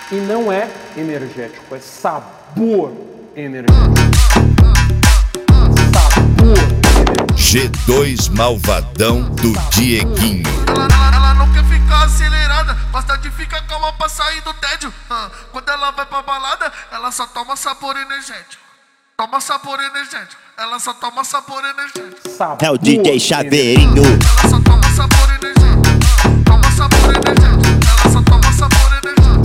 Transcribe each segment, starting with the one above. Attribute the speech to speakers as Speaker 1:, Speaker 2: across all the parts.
Speaker 1: E não é energético, é sabor energético. Sabor energético.
Speaker 2: G2 Malvadão do Dieguinho.
Speaker 3: Ela não quer ficar acelerada, gosta de ficar calma pra sair do tédio. Quando ela vai pra balada, ela só toma sabor energético. Toma sabor energético. Ela só toma sabor energético.
Speaker 1: Sabor
Speaker 4: É o DJ Chaveirinho.
Speaker 3: Ela só toma sabor energético. Toma sabor energético. Ela só toma sabor energético.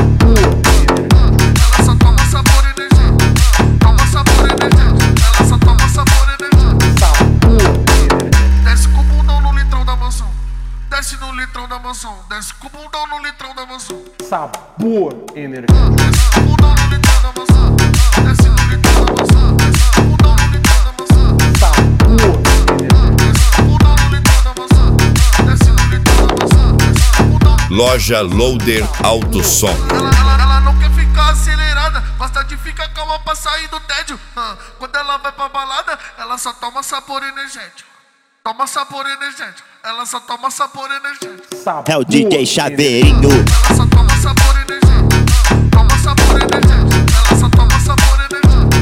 Speaker 3: Ela só toma sabor energético. Toma sabor energético. Ela só toma sabor energético. Desce com o bundão no litrão da mansão. Desce no litrão da mansão. Desce com o bundão no litrão da mansão.
Speaker 1: Sabor energético.
Speaker 3: Desce com o bundão no litrão da mansão. Desce no litrão da mansão. Desce com o bundão no litrão da mansão.
Speaker 1: Sabor energético.
Speaker 3: Desce com o bundão no litrão da mansão. Desce no litrão da mansão. Desce com o bundão.
Speaker 2: Loja Loader Alto Som.
Speaker 3: Ela não quer ficar acelerada, gosta de ficar calma pra sair do tédio. Quando ela vai pra balada, ela só toma sabor energético. Toma sabor energético. Ela só toma sabor energético.
Speaker 1: Sabor
Speaker 4: É o DJ
Speaker 1: energético.
Speaker 4: Chaveirinho.
Speaker 3: Ela só toma sabor energético. Toma sabor energético. Ela só toma sabor energético.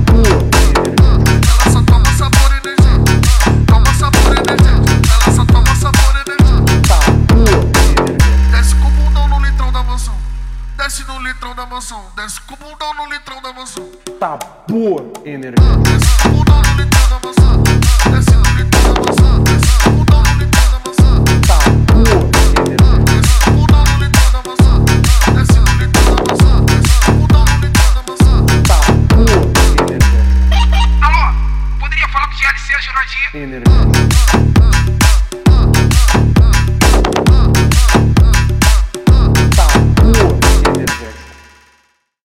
Speaker 3: Ela só toma sabor energético. Toma sabor energético. Ela só toma sabor energético. Desce com o bundão no litrão da mansão. Desce no litrão da mansão. Desce com o bundão no litrão da mansão.
Speaker 1: Sabor energético.
Speaker 3: Desce com o bundão no litrão da mansão. Desce no litrão da mansão. Desce